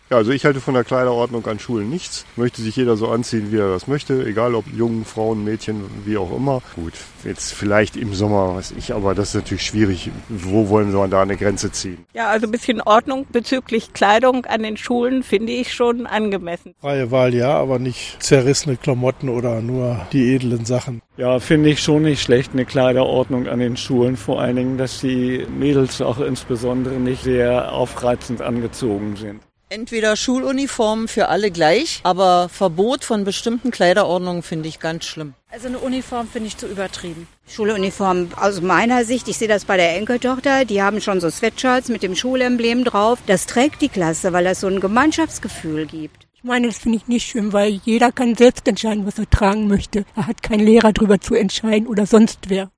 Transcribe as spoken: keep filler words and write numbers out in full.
Ja, also ich halte von der Kleiderordnung an Schulen nichts. Möchte sich jeder so anziehen, wie er das möchte, egal ob Jungen, Frauen, Mädchen, wie auch immer. Gut, jetzt vielleicht im Sommer, weiß ich, aber das ist natürlich schwierig. Wo wollen wir da eine Grenze ziehen? Ja, also ein bisschen Ordnung bezüglich Kleidung an den Schulen finde ich schon angemessen. Freie Wahl ja, aber nicht zerrissene Klamotten oder nur die edlen Sachen. Ja, finde ich schon nicht schlecht, eine Kleiderordnung an den Schulen. Vor allen Dingen, dass die Mädels auch insbesondere nicht sehr aufreizend angezogen sind. Entweder Schuluniformen für alle gleich, aber Verbot von bestimmten Kleiderordnungen finde ich ganz schlimm. Also eine Uniform finde ich zu übertrieben. Schuluniform aus meiner Sicht, ich sehe das bei der Enkeltochter, die haben schon so Sweatshirts mit dem Schulemblem drauf. Das trägt die Klasse, weil das so ein Gemeinschaftsgefühl gibt. Ich meine, das finde ich nicht schön, weil jeder kann selbst entscheiden, was er tragen möchte. Er hat keinen Lehrer drüber zu entscheiden oder sonst wer.